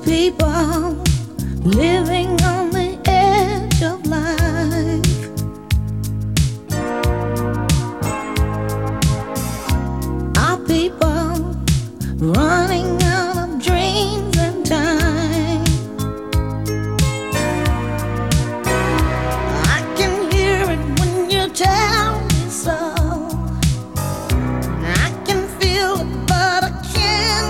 people living on the edge of life. Our people running